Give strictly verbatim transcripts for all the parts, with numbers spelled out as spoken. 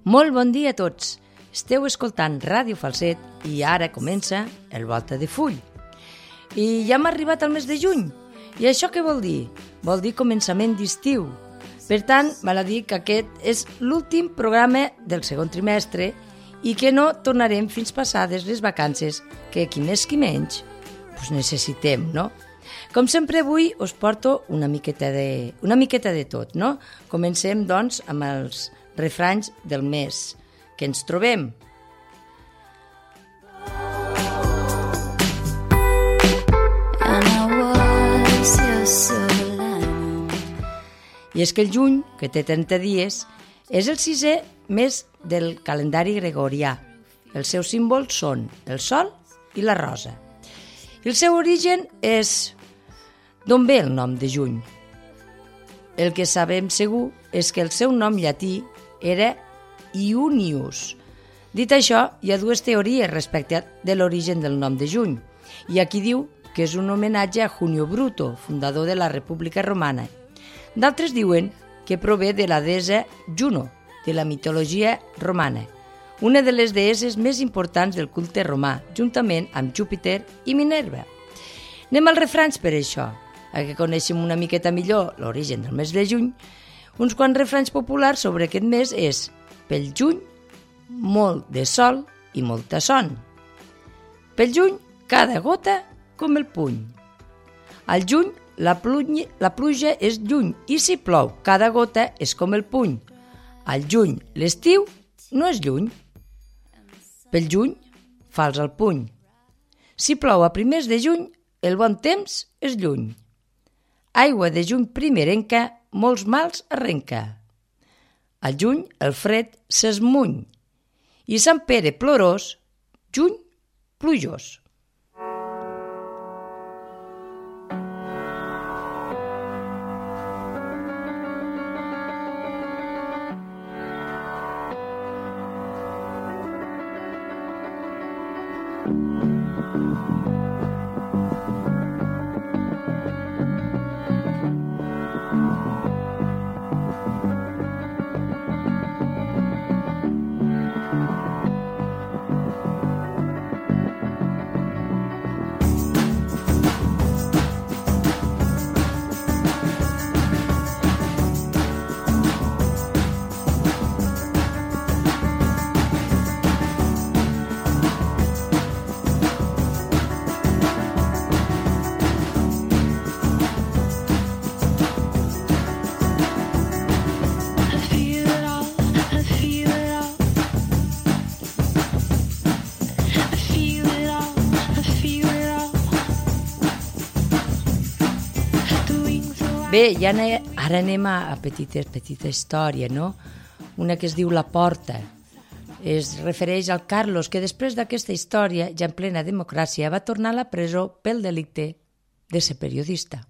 Molt bon dia a tots. Esteu escoltant Ràdio Falset i ara comença el Volta de Full. I ja hem arribat al mes de juny. I això què vol dir? Vol dir començament d'estiu. Per tant, val a dir que aquest és l'últim programa del segon trimestre i que no tornarem fins passades les vacances que, qui més qui menys, pues necessitem, no? Com sempre avui us porto una miqueta de, una miqueta de tot, no? Comencem, doncs, amb els refranys del mes que ens trobem. I és que el juny, que té trenta dies, és el sisè mes del calendari gregorià. Els seus símbols són el sol i la rosa. I el seu origen és... D'on ve el nom de juny? El que sabem segur és que el seu nom llatí era Iunius. Dit això, hi ha dues teories respecte de l'origen del nom de juny. Hi ha qui diu que és un homenatge a Junio Bruto, fundador de la República Romana. D'altres diuen que prové de la deessa Juno, de la mitologia romana, una de les deesses més importants del culte romà, juntament amb Júpiter i Minerva. Anem als refranys per això, a que coneixem una miqueta millor l'origen del mes de juny. Uns quants refranys populars sobre aquest mes és: pel juny, molt de sol i molta son. Pel juny, cada gota com el puny. Al juny, la, pluny, la pluja és lluny i si plou, cada gota és com el puny. Al juny, l'estiu no és lluny. Pel juny, fals al puny. Si plou a primers de juny, el bon temps és lluny. Aigua de juny primerenca, molts mals arrenca. Al juny, el fred s'esmuny. I Sant Pere plorós, juny plujós. Bé, ja ne, ara anem a, a petita, petita història, no? Una que es diu La Porta. Es refereix al Carlos, que després d'aquesta història, ja en plena democràcia, va tornar a la presó pel delicte de ser periodista.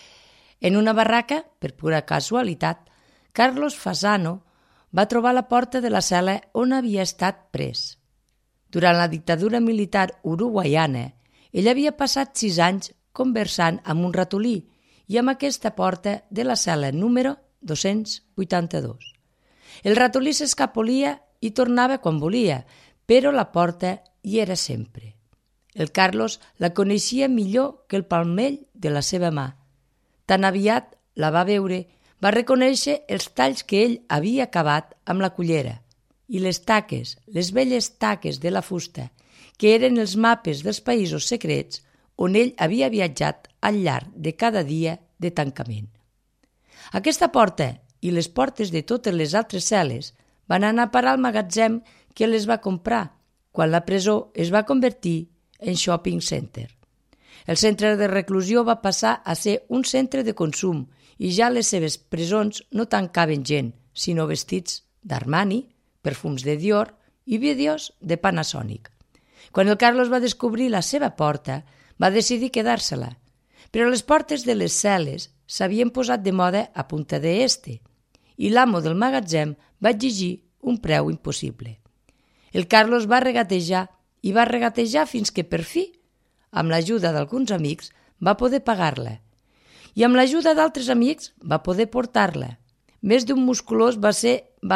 En una barraca, per pura casualitat, Carlos Fasano va trobar la porta de la cel·la on havia estat pres. Durant la dictadura militar uruguaiana, ell havia passat sis anys conversant amb un ratolí i amb aquesta porta de la cel·la número dos-cents vuitanta-dos. El ratolí s'escapolia i tornava quan volia, però la porta hi era sempre. El Carlos la coneixia millor que el palmell de la seva mà. Tan aviat la va veure, va reconèixer els talls que ell havia acabat amb la cullera i les taques, les velles taques de la fusta, que eren els mapes dels països secrets on ell havia viatjat al llarg de cada dia de tancament. Aquesta porta i les portes de totes les altres cel·les van anar a parar al magatzem que les va comprar quan la presó es va convertir en shopping center. El centre de reclusió va passar a ser un centre de consum i ja les seves presons no tancaven gent, sinó vestits d'Armani, perfums de Dior i vídeos de Panasonic. Quan el Carlos va descobrir la seva porta, va decidir quedar-se-la, però les portes de les cel·les s'havien posat de moda a punta d'este i l'amo del magatzem va exigir un preu impossible. El Carlos va regatejar i va regatejar fins que, per fi, amb l'ajuda d'alguns amics, va poder pagar-la. I amb l'ajuda d'altres amics va poder portar-la. Més d'un musculós va, ser, va,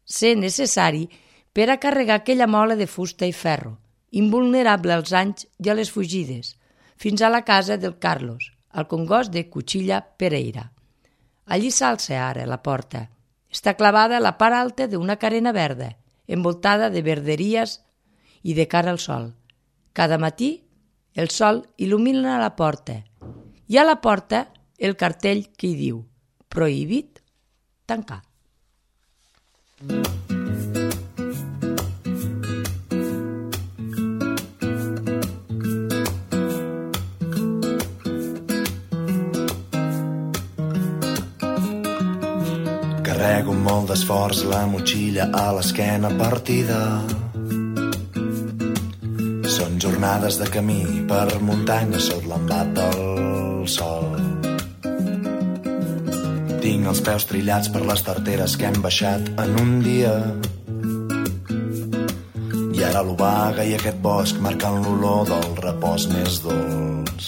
ser necessari per a carregar aquella mola de fusta i ferro, invulnerable als anys i a les fugides, fins a la casa del Carlos, al congost de Cuchilla Pereira. Allí s'alça ara la porta. Està clavada a la part alta d'una carena verda, envoltada de verderies i de cara al sol. Cada matí el sol il·lumina la porta i a la porta el cartell que hi diu «Prohibit tancar». Carrego amb molt d'esforç la motxilla a l'esquena partida. Són jornades de camí per muntanyes sota l'embat del sol. Tinc els peus trillats per les tarteres que hem baixat en un dia. I ara l'obaga i aquest bosc marcant l'olor del repòs més dolç.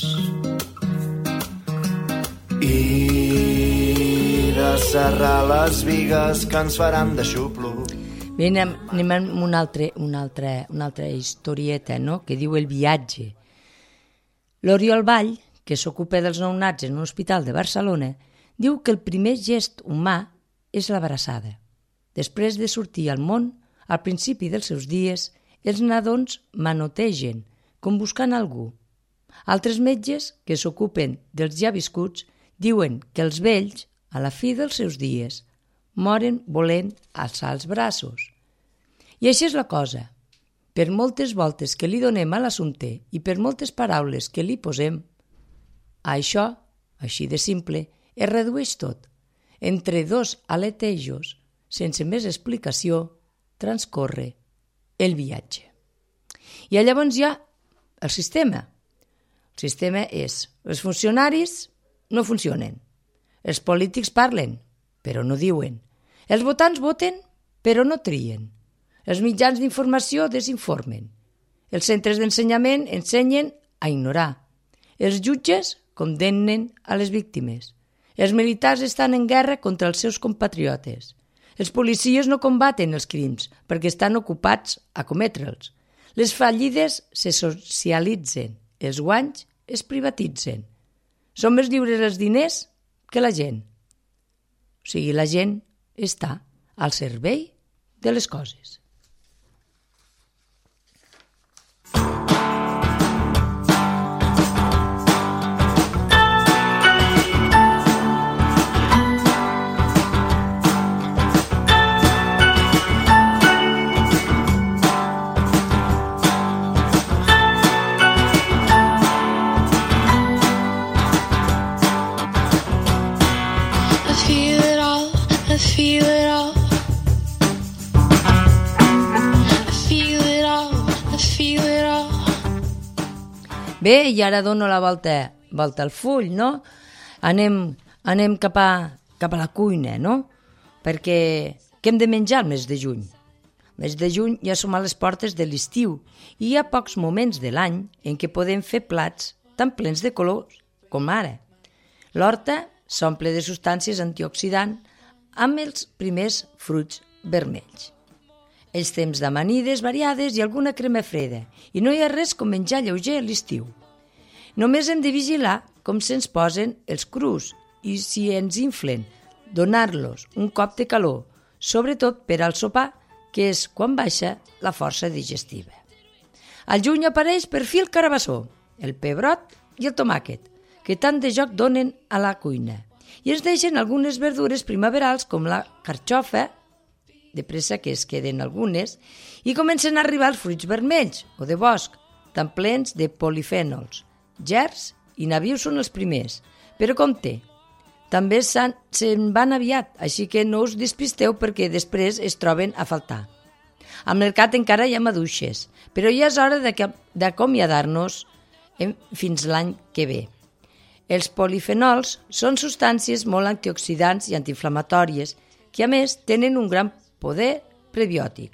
I de serrar les bigues que ens faran de xuplo. Bé, anem, anem amb una altra, una, altra, una altra historieta, no?, que diu El viatge. L'Oriol Vall, que s'ocupa dels nounats en un hospital de Barcelona, diu que el primer gest humà és l'abraçada. Després de sortir al món, al principi dels seus dies, els nadons manotegen, com buscant algú. Altres metges, que s'ocupen dels ja viscuts, diuen que els vells, a la fi dels seus dies, moren volent alçar els braços. I així és la cosa. Per moltes voltes que li donem a l'assumpte i per moltes paraules que li posem, a això, així de simple, es redueix tot. Entre dos aletejos, sense més explicació, transcorre el viatge. I llavors hi ha el sistema. El sistema és, els funcionaris no funcionen. Els polítics parlen, però no diuen. Els votants voten, però no trien. Els mitjans d'informació desinformen. Els centres d'ensenyament ensenyen a ignorar. Els jutges condemnen a les víctimes. Els militars estan en guerra contra els seus compatriotes. Els policies no combaten els crims perquè estan ocupats a cometre'ls. Les fallides se socialitzen, els guanys es privatitzen. Són més lliures els diners que la gent. O sigui, la gent està al servei de les coses. Bé, i ara dono la volta, volta al full, no? Anem, anem cap, a, cap a la cuina, no? Perquè què hem de menjar el mes de juny? El mes de juny ja som a les portes de l'estiu i hi ha pocs moments de l'any en què podem fer plats tan plens de colors com ara. L'horta s'omple de substàncies antioxidants amb els primers fruits vermells. Els temps d'amanides variades i alguna crema freda, i no hi ha res com menjar lleuger a l'estiu. Només hem de vigilar com se'ns posen els crus i si ens inflen, donar-los un cop de calor, sobretot per al sopar, que és quan baixa la força digestiva. Al juny apareix per fi el carabassó, el pebrot i el tomàquet, que tant de joc donen a la cuina, i es deixen algunes verdures primaverals com la carxofa, de pressa que es queden algunes, i comencen a arribar els fruits vermells o de bosc, tan plens de polifènols. Gerds i nabius són els primers, però compte, també se'n van aviat, així que no us despisteu perquè després es troben a faltar. Al mercat encara hi ha maduixes, però ja és hora d'acomiadar-nos fins l'any que ve. Els polifenols són substàncies molt antioxidants i antiinflamatòries que a més tenen un gran poder prebiòtic.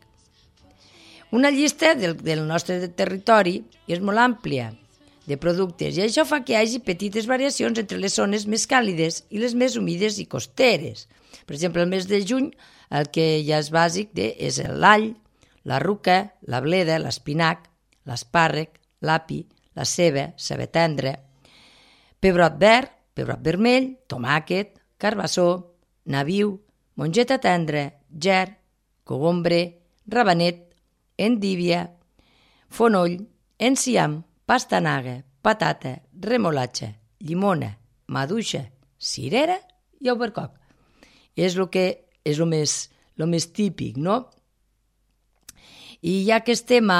Una llista del, del nostre territori és molt àmplia de productes i això fa que hi hagi petites variacions entre les zones més càlides i les més humides i costeres. Per exemple, el mes de juny El que ja és bàsic de, és l'all, la ruca, la bleda, l'espinac, l'espàrrec, l'api, la ceba, ceba tendra, pebrot verd, pebrot vermell, tomàquet, carbassó, nabiu, mongeta tendra, ger, cogombre, rabanet, endívia, fonoll, enciam, pastanaga, patata, remolatxa, llimona, maduixa, cirera i albercoc. És el que és el més, el més típic, no? I ja que estem a,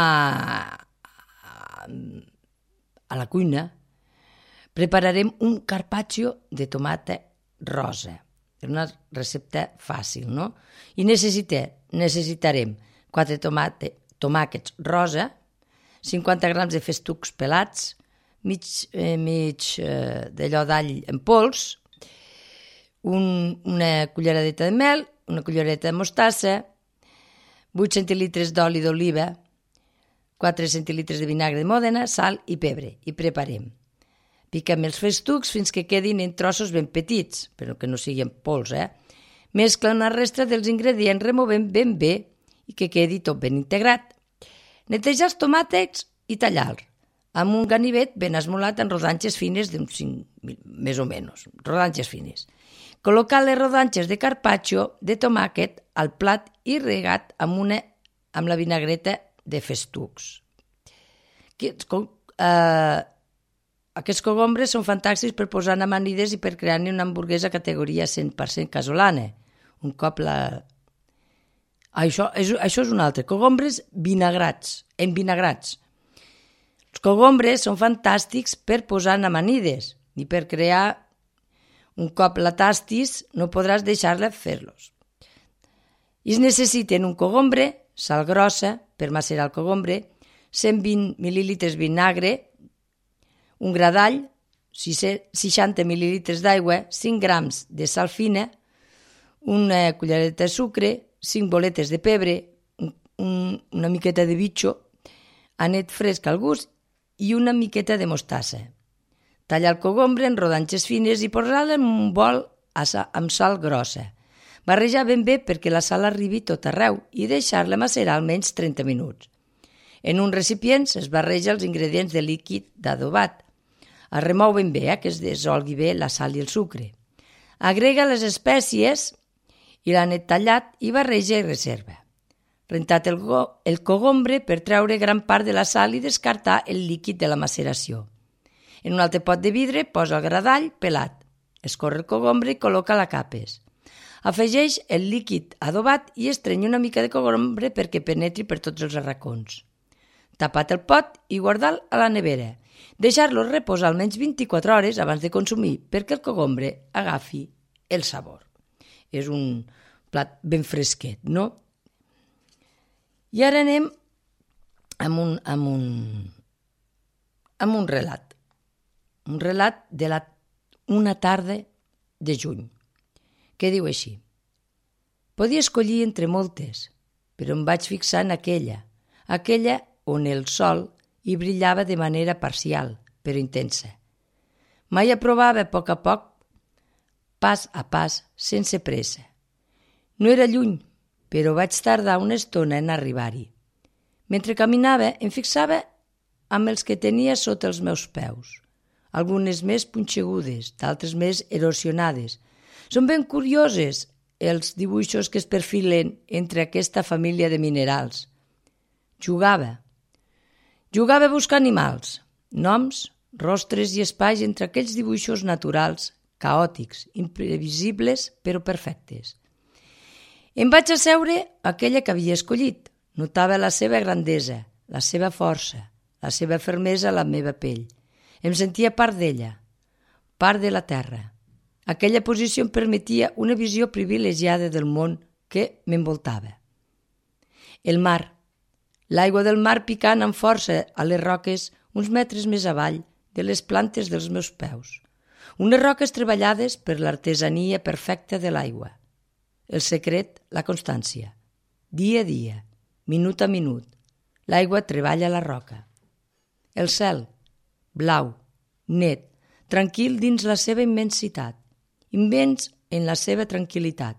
a la cuina, prepararem un carpaccio de tomata rosa. És una recepta fàcil, no? I necessite, necessitarem quatre tomate, tomàquets rosa, cinquanta grams de festucs pelats, mig, eh, mig eh, d'allò d'all en pols, un, una culleradeta de mel, una culleradeta de mostassa, vuit centilitres d'oli d'oliva, quatre centilitres de vinagre de Mòdena, sal i pebre. I preparem. Piquem els festucs fins que quedin en trossos ben petits, però que no siguin pols, eh? Mescla una resta dels ingredients removent ben bé i que quedi tot ben integrat. Netejar els tomàquets i tallar-los amb un ganivet ben esmolat en rodanxes fines d'uns cinc, més o menys, rodanxes fines. Col·locar les rodanxes de carpaccio de tomàquet al plat i regat amb, una, amb la vinagreta de festucs. Uh, aquests cogombres són fantàstics per posar en amanides i per crear-ne una hamburguesa categoria cent per cent casolana. Un cop la... Això és, això és un altre. Cogombres vinagrats, envinagrats. Els cogombres són fantàstics per posar en amanides i per crear. Un cop la tastis, no podràs deixar-la fer-los. I es necessiten un cogombre, sal grossa per macerar el cogombre, cent vint mil·lilitres vinagre, un gra d'all, seixanta mil·lilitres d'aigua, cinc grams de sal fina, una cullereta de sucre, cinc boletes de pebre, un, un, una miqueta de bitxo, anet fresc al gust i una miqueta de mostassa. Tallar el cogombre en rodanxes fines i posar-lo en un bol amb sal grossa. Barrejar ben bé perquè la sal arribi tot arreu i deixar-la macerar almenys trenta minuts. En un recipient es barreja els ingredients de líquid d'adobat. Es remou ben bé, eh, que es dissolgui bé la sal i el sucre. Agrega les espècies i l'anet tallat i barreja i reserva. Rentat el, go, el cogombre per treure gran part de la sal i descartar el líquid de la maceració. En un altre pot de vidre posa el gra d'all pelat, escorre el cogombre i col·loca la capes. Afegeix el líquid adobat i estreny una mica de cogombre perquè penetri per tots els arracons. Tapat el pot i guardar a la nevera. Deixar-lo reposar almenys vint-i-quatre hores abans de consumir perquè el cogombre agafi el sabor. És un plat ben fresquet, no? I ara anem amb un, amb un, amb un relat. Un relat de la, una tarda de juny, que diu així. Podia escollir entre moltes, però em vaig fixar en aquella, aquella on el sol hi brillava de manera parcial, però intensa. Mai aprovava a poc a poc, pas a pas, sense pressa. No era lluny, però vaig tardar una estona en arribar-hi. Mentre caminava, em fixava amb els que tenia sota els meus peus. Algunes més punxegudes, d'altres més erosionades. Són ben curioses els dibuixos que es perfilen entre aquesta família de minerals. Jugava. Jugava a buscar animals, noms, rostres i espais entre aquells dibuixos naturals, caòtics, imprevisibles però perfectes. Em vaig asseure aquella que havia escollit. Notava la seva grandesa, la seva força, la seva fermesa a la meva pell. Em sentia part d'ella, part de la terra. Aquella posició em permetia una visió privilegiada del món que m'envoltava. El mar. L'aigua del mar picant amb força a les roques uns metres més avall de les plantes dels meus peus. Unes roques treballades per l'artesania perfecta de l'aigua. El secret, la constància. Dia a dia, minut a minut, l'aigua treballa la roca. El cel, blau, net, tranquil dins la seva immensitat, immens en la seva tranquil·litat.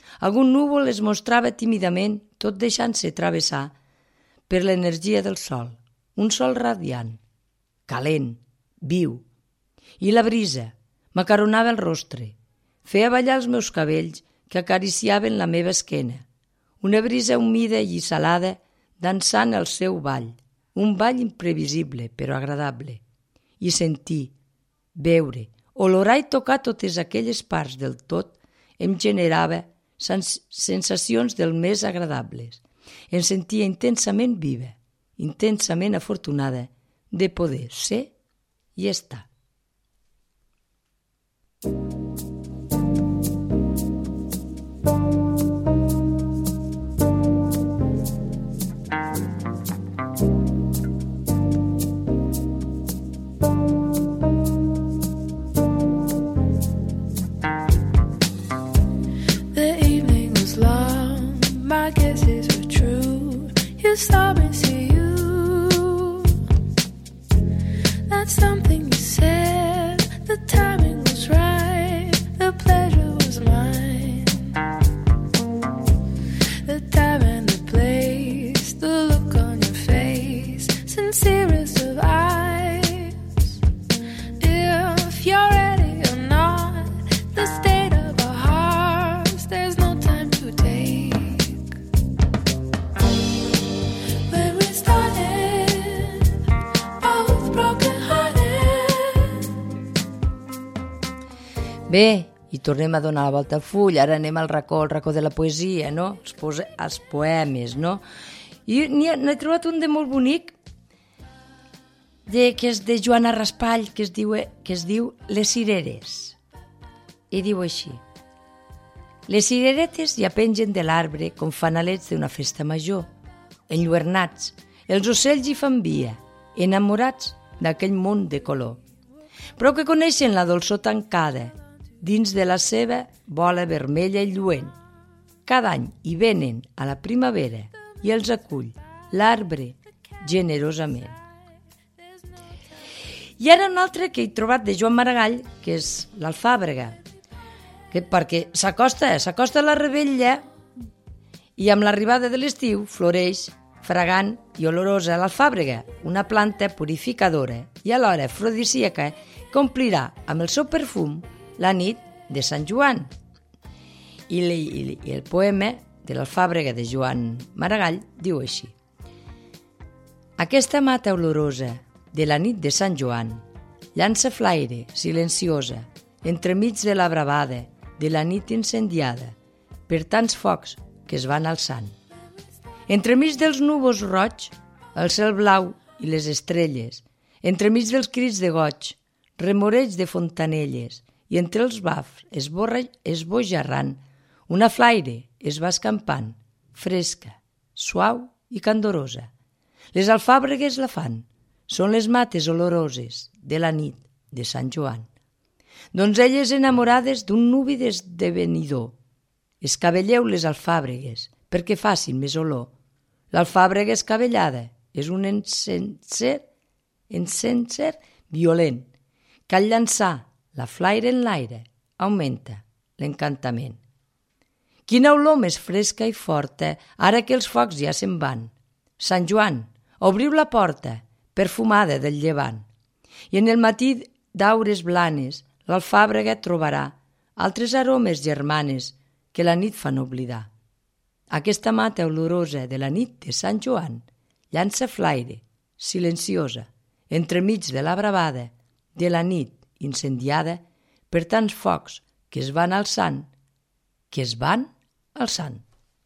Algun núvol es mostrava tímidament, tot deixant-se travessar per l'energia del sol. Un sol radiant, calent, viu. I la brisa m'acaronava el rostre, feia ballar els meus cabells que acariciaven la meva esquena. Una brisa humida i salada dansant el seu ball, un ball imprevisible però agradable. I sentir, veure, olorar i tocar totes aquelles parts del tot em generava sens- sensacions del més agradables. Em sentia intensament viva, intensament afortunada de poder ser i estar. Stop and see you. That's something you said. The timing was right. The pleasure was mine. The time and the place. The look on your face. Sincerest of eyes. If you're ready or not, the state of our hearts, there's no time to take. Bé, i tornem a donar la volta al full, ara anem al racó, al racó de la poesia, no? Els, posa, els poemes, no? I n'he trobat un de molt bonic, de, que és de Joana Raspall, que es diu, que es diu Les cireres. I diu així: les cireretes ja pengen de l'arbre com fanalets d'una festa major, enlluernats, els ocells hi fan via, enamorats d'aquell món de color. Però que coneixen la dolçor tancada, dins de la seva bola vermella i lluent. Cada any hi venen a la primavera i els acull l'arbre generosament. I ara un altre que he trobat de Joan Maragall, que és l'alfàbrega, que perquè s'acosta, s'acosta la revetlla i amb l'arribada de l'estiu floreix fragant i olorosa l'alfàbrega, una planta purificadora i alhora afrodisíaca que omplirà amb el seu perfum la nit de Sant Joan. I, i, i el poema de l'alfàbrega de Joan Maragall diu així: aquesta mata olorosa de la nit de Sant Joan llança flaire silenciosa entremig de la bravada de la nit incendiada per tants focs que es van alçant. Entremig dels núvols roig, el cel blau i les estrelles, entremig dels crits de goig, remoreig de fontanelles, i entre els bafs esbojarrant, una flaire es va escampant, fresca, suau i candorosa. Les alfàbregues la fan, són les mates oloroses de la nit de Sant Joan. Donzelles enamorades d'un nuvi d'esdevenidor, escabelleu les alfàbregues perquè facin més olor. L'alfàbrega escabellada és un encenser, encenser violent, que al llançar la flaire en l'aire augmenta l'encantament. Quina olor més fresca i forta, ara que els focs ja se'n van. Sant Joan, obriu la porta, perfumada del llevant. I en el matí d'aures blanes, l'alfàbrega trobarà altres aromes germanes que la nit fan oblidar. Aquesta mata olorosa de la nit de Sant Joan llança flaire, silenciosa, entremig de la bravada de la nit incendiada per tants focs que es van alçant, que es van alçant.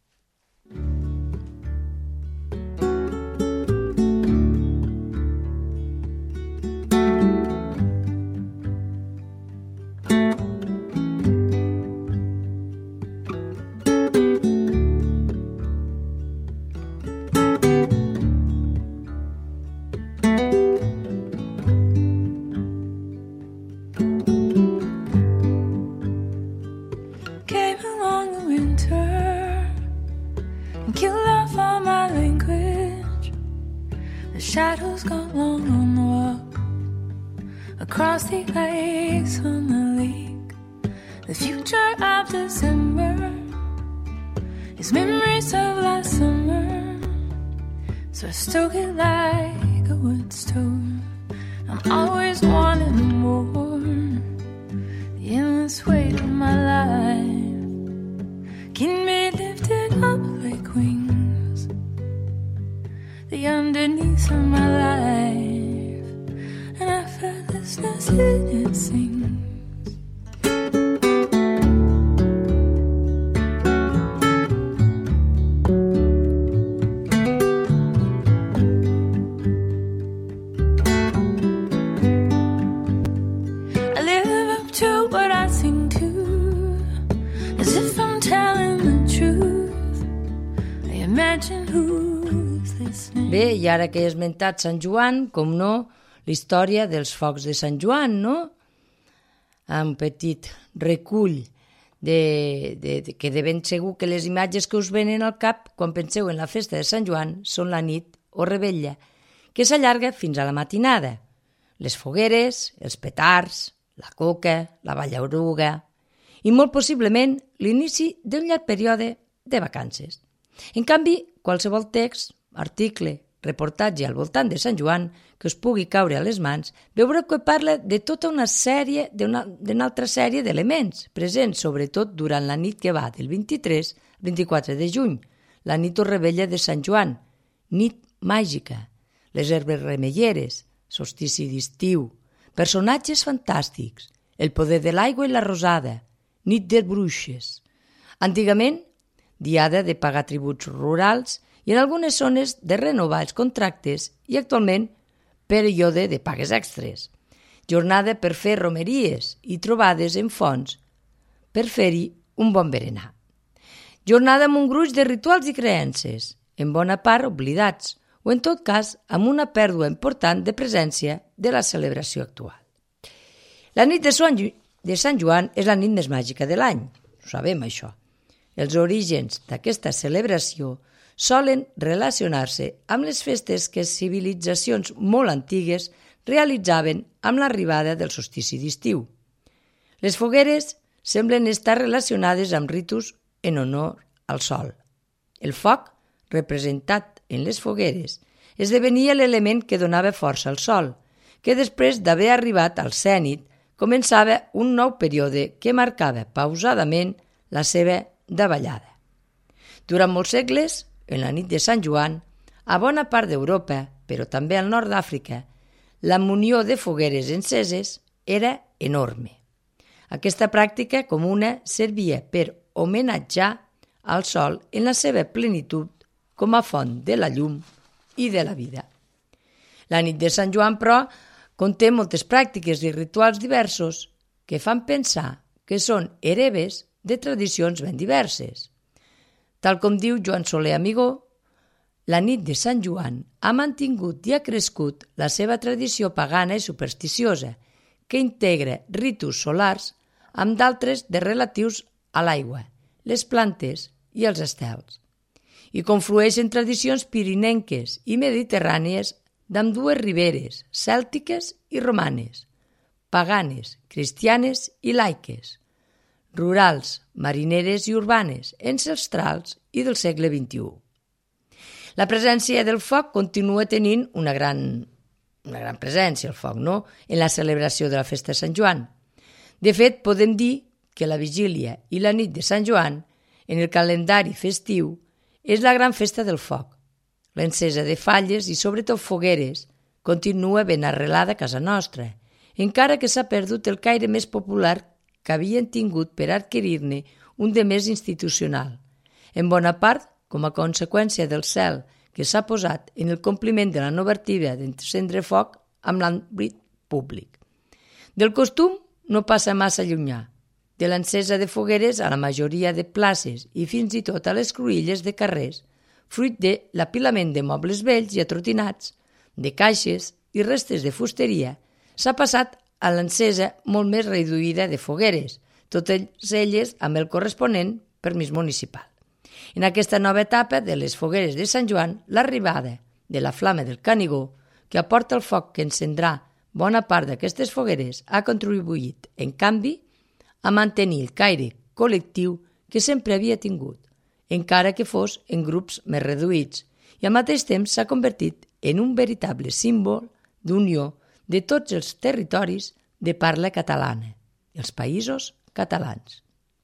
Shadows got long on the walk across the ice on the lake. The future of December These memories of last summer, so I stoke it like a wood stove. I'm always wanting more. The endless weight of my life can be lifted up like wings. The underneath of my life, and I felt this in it sings. Bé, i ara que he esmentat Sant Joan, com no, la història dels focs de Sant Joan, no? Un petit recull de, de, de, que de ben segur que les imatges que us venen al cap quan penseu en la festa de Sant Joan són la nit o rebella, que s'allarga fins a la matinada. Les fogueres, els petards, la coca, la ballaruga i molt possiblement l'inici d'un llarg període de vacances. En canvi, qualsevol text, article, reportatge al voltant de Sant Joan que us pugui caure a les mans, veureu que parla de tota una sèrie, d'una, d'una altra sèrie d'elements, presents sobretot durant la nit que va del vint-i-tres al vint-i-quatre de juny, la nit o rebella de Sant Joan, nit màgica, les herbes remelleres, solstici d'estiu, personatges fantàstics, el poder de l'aigua i la rosada, nit de bruixes. Antigament, diada de pagar tributs rurals i en algunes zones de renovar els contractes i actualment període de pagues extres. Jornada per fer romeries i trobades en fonts per fer-hi un bon berenar. Jornada amb un gruix de rituals i creences, en bona part oblidats o en tot cas amb una pèrdua important de presència de la celebració actual. La nit de Sant Joan és la nit més màgica de l'any, ho sabem això. Els orígens d'aquesta celebració solen relacionar-se amb les festes que civilitzacions molt antigues realitzaven amb l'arribada del solstici d'estiu. Les fogueres semblen estar relacionades amb ritus en honor al sol. El foc, representat en les fogueres, esdevenia l'element que donava força al sol, que després d'haver arribat al zènit començava un nou període que marcava pausadament la seva davallada. Durant molts segles, en la nit de Sant Joan, a bona part d'Europa, però també al nord d'Àfrica, la munió de fogueres enceses era enorme. Aquesta pràctica comuna servia per homenatjar al sol en la seva plenitud com a font de la llum i de la vida. La nit de Sant Joan, però, conté moltes pràctiques i rituals diversos que fan pensar que són hereves de tradicions ben diverses. Tal com diu Joan Soler Amigó, la nit de Sant Joan ha mantingut i ha crescut la seva tradició pagana i supersticiosa, que integra ritus solars amb d'altres de relatius a l'aigua, les plantes i els estels, i conflueix en tradicions pirinenques i mediterrànies d'ambdues riberes, cèltiques i romanes, paganes, cristianes i laiques, rurals, marineres i urbanes, ancestrals i del segle vint-i-u. La presència del foc continua tenint una gran, una gran presència, el foc, no?, en la celebració de la festa de Sant Joan. De fet, podem dir que la vigília i la nit de Sant Joan, en el calendari festiu, és la gran festa del foc. L'encesa de falles i sobretot fogueres continua ben arrelada a casa nostra, encara que s'ha perdut el caire més popular que havien tingut per adquirir-ne un de més institucional, en bona part com a conseqüència del cel que s'ha posat en el compliment de la normativa d'encendre foc amb l'àmbit públic. Del costum no passa massa llunyà, de l'encesa de fogueres a la majoria de places i fins i tot a les cruïlles de carrers, fruit de l'apilament de mobles vells i atrotinats, de caixes i restes de fusteria, s'ha passat a l'encesa molt més reduïda de fogueres, totes elles amb el corresponent permís municipal. En aquesta nova etapa de les fogueres de Sant Joan, l'arribada de la flama del Canigó, que aporta el foc que encendrà bona part d'aquestes fogueres, ha contribuït, en canvi, a mantenir el caire col·lectiu que sempre havia tingut, encara que fos en grups més reduïts, i al mateix temps s'ha convertit en un veritable símbol d'unió de tots els territoris de parla catalana, els països catalans.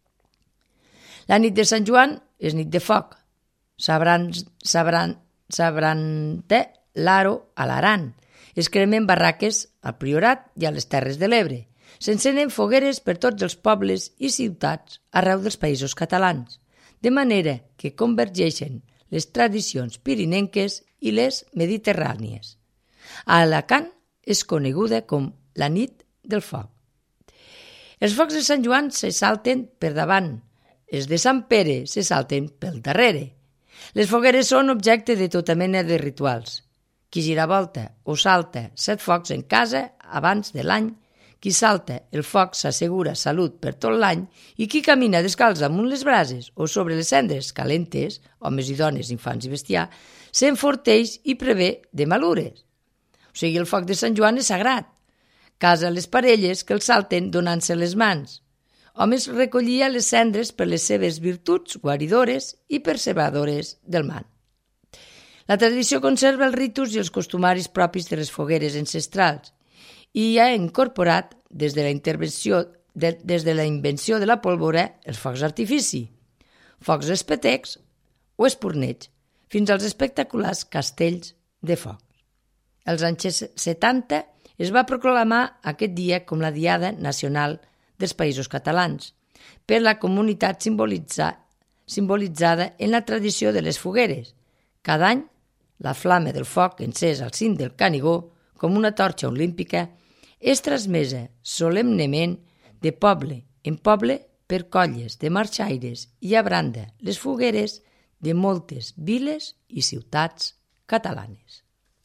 La nit de Sant Joan és nit de foc. Sabran, sabran, sabran de l'Aro a l'Aran. Es cremen barraques al Priorat i a les Terres de l'Ebre. S'encenen fogueres per tots els pobles i ciutats arreu dels països catalans, de manera que convergeixen les tradicions pirinenques i les mediterrànies. A Alacant és coneguda com la nit del foc. Els focs de Sant Joan se salten per davant, els de Sant Pere se salten pel darrere. Les fogueres són objecte de tota mena de rituals. Qui giravolta o salta set focs en casa abans de l'any, qui salta el foc s'assegura salut per tot l'any i qui camina descalç amunt les brases o sobre les cendres calentes, homes i dones, infants i bestiar, s'enforteix i prevé de malures. O sigui, el foc de Sant Joan és sagrat. Casa les parelles que el salten donant-se les mans. Homes recollia les cendres per les seves virtuts guaridores i perseveradores del mal. La tradició conserva els ritus i els costumaris propis de les fogueres ancestrals i ha incorporat des de la intervenció de, des de la invenció de la pólvora els focs d'artifici, focs espetecs o espurneig, fins als espectaculars castells de foc. Als anys setanta es va proclamar aquest dia com la Diada Nacional dels Països Catalans, per la comunitat simbolitza, simbolitzada en la tradició de les fogueres. Cada any, la flama del foc encès al cim del Canigó, com una torxa olímpica, és transmesa solemnement de poble en poble per colles de marxaires i abranda les fogueres de moltes viles i ciutats catalanes.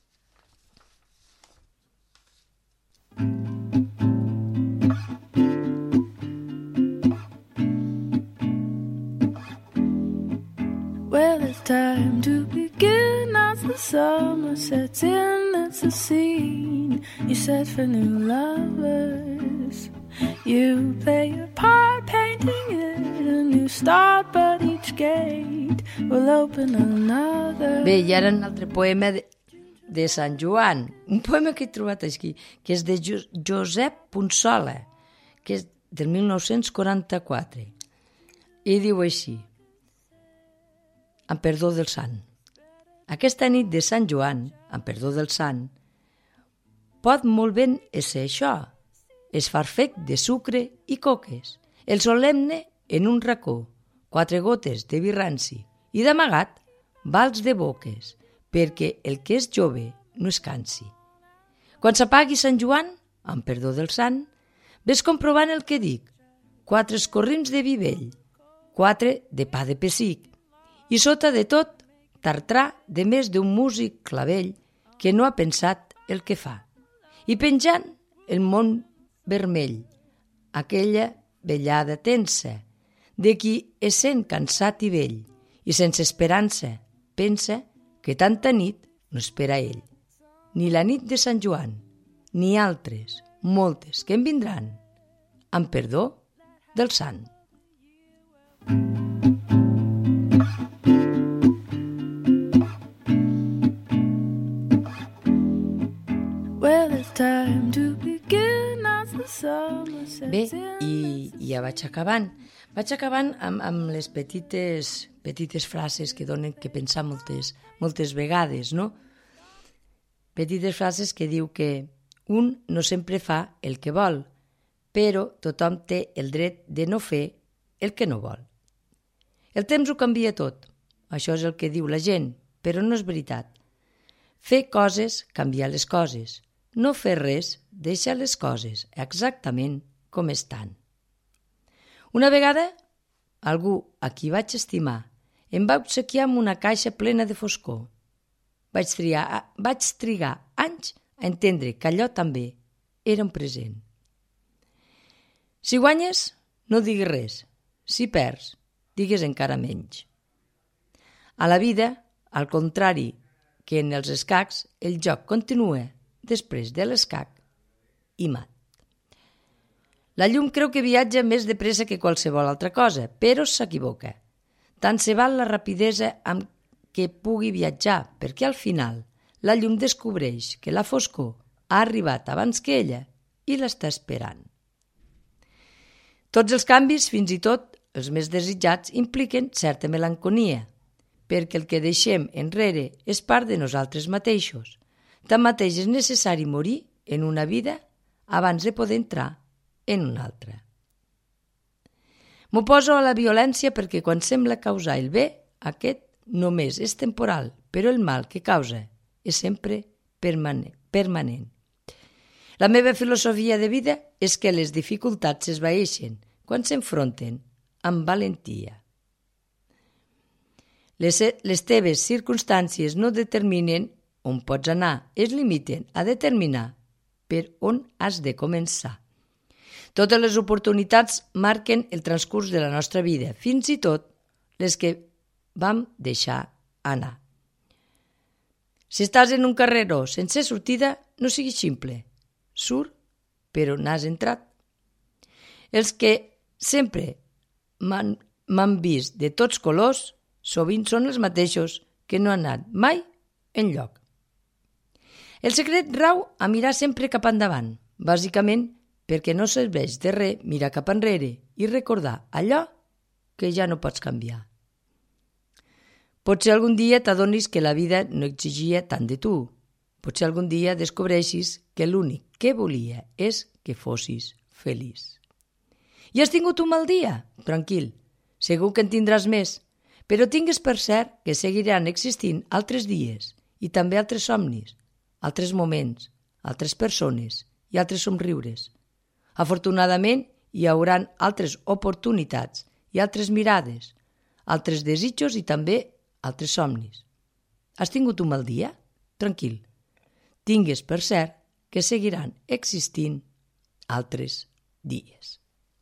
Well, it's time to begin as the summer sets in. It's a scene you set for new lovers. You play your part, painting it a new start, but each gate will open another. Bé, i ara un altre poema de, de Sant Joan, un poema que he trobat aquí, que és de jo, Josep Punsola, que és del mil nou-cents quaranta-quatre, i diu així: amb perdó del sant. Aquesta nit de Sant Joan, amb perdó del sant, pot molt ben ésser això, es farfec de sucre i coques, el solemne en un racó, quatre gotes de vi ranci i d'amagat vals de boques, perquè el que és jove no es cansi. Quan s'apagui Sant Joan, amb perdó del sant, ves comprovant el que dic, quatre escorrins de vi vell, quatre de pa de pessic, i sota de tot, tartrà de més d'un músic clavell que no ha pensat el que fa. I penjant el món vermell, aquella vellada tensa, de qui, essent cansat i vell, i sense esperança, pensa que tanta nit no espera ell. Ni la nit de Sant Joan, ni altres, moltes que en vindran, amb perdó del sant. Bé, i, i ja vaig acabant. Vaig acabant amb, amb les petites, petites frases que donen que pensar moltes, moltes vegades, no? Petites frases que diu que un no sempre fa el que vol, però tothom té el dret de no fer el que no vol. El temps ho canvia tot, això és el que diu la gent, però no és veritat. Fer coses, canviar les coses. No fer res, deixa les coses exactament com estan. Una vegada, algú a qui vaig estimar em va obsequiar amb una caixa plena de foscor. Vaig, triar, vaig trigar anys a entendre que allò també era un present. Si guanyes, no diguis res. Si perds, digues encara menys. A la vida, al contrari que en els escacs, el joc continua després de l'escac i mat. La llum creu que viatja més de pressa que qualsevol altra cosa, però s'equivoca. tant se val la rapidesa amb què pugui viatjar, perquè al final la llum descobreix que la foscor ha arribat abans que ella i l'està esperant. Tots els canvis, fins i tot els més desitjats, impliquen certa melanconia, perquè el que deixem enrere és part de nosaltres mateixos. Tanmateix és necessari morir en una vida abans de poder entrar en una altra. M'oposo a la violència perquè quan sembla causar el bé, aquest només és temporal, però el mal que causa és sempre permanent. La meva filosofia de vida és que les dificultats s'esvaeixen quan s'enfronten amb valentia. Les, les teves circumstàncies no determinen on pots anar, es limiten a determinar per on has de començar. Totes les oportunitats marquen el transcurs de la nostra vida, fins i tot les que vam deixar anar. Si estàs en un carreró sense sortida, no siguis ximple. Surt per on has entrat. Els que sempre m'han vist de tots colors sovint són els mateixos que no han anat mai enlloc. El secret rau a mirar sempre cap endavant, bàsicament perquè no serveix de res mirar cap enrere i recordar allò que ja no pots canviar. Potser algun dia t'adonis que la vida no exigia tant de tu. Potser algun dia descobreixis que l'únic que volia és que fossis feliç. I has tingut un mal dia? Tranquil, segur que en tindràs més, però tingues per cert que seguiran existint altres dies i també altres somnis, altres moments, altres persones i altres somriures. Afortunadament, hi hauran altres oportunitats i altres mirades, altres desitjos i també altres somnis. Has tingut un mal dia? Tranquil. Tingues per cert que seguiran existint altres dies.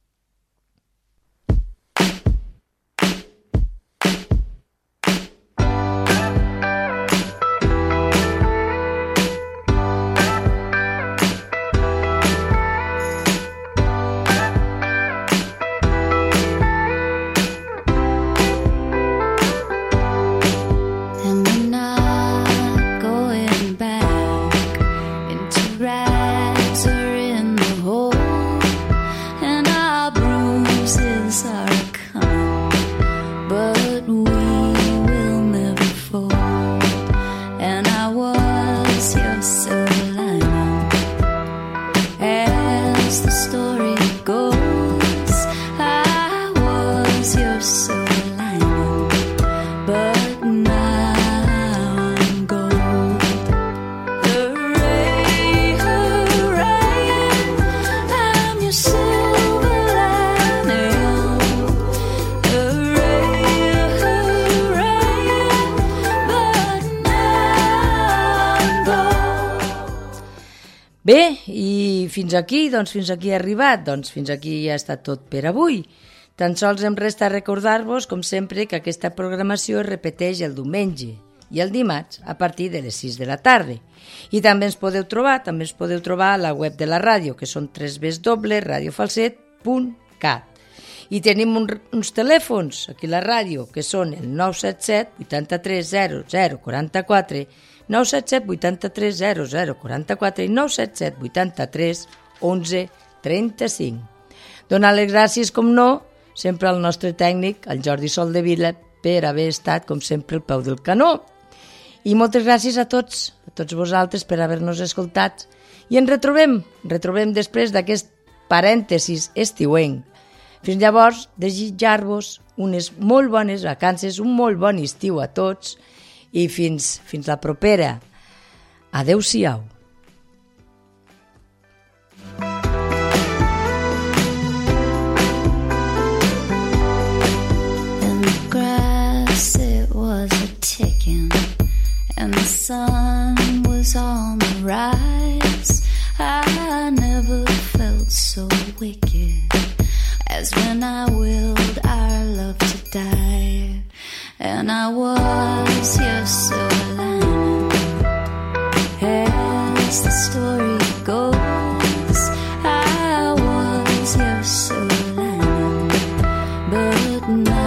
Bé, i fins aquí, doncs fins aquí he arribat, doncs fins aquí ja està tot per avui. Tan sols em resta recordar-vos, com sempre, que aquesta programació es repeteix el diumenge i el dimarts a partir de les sis de la tarda. I també ens podeu trobar, també ens podeu trobar a la web de la ràdio, que són w w w punt radio falset punt cat. I tenim un, uns telèfons aquí a la ràdio, que són el nou set set vuitanta-tres zero zero quaranta-quatre, nou set set vuitanta-tres zero zero quaranta-quatre i nou set set vuitanta-tres onze trenta-cinc. Donar les gràcies, com no, sempre al nostre tècnic, el Jordi Soldevila, per haver estat, com sempre, al peu del canó. I moltes gràcies a tots, a tots vosaltres, per haver-nos escoltat. I ens retrobem, retrobem després d'aquest parèntesis estiuenc. Fins llavors, desitjar-vos unes molt bones vacances, un molt bon estiu a tots i fins, fins la propera. Adéu-siau. In the grass it was a ticking and the sun was on the rise. I never felt so wicked as when I willed our love to die. And I was your silver lining. As the story goes, I was your silver lining. But now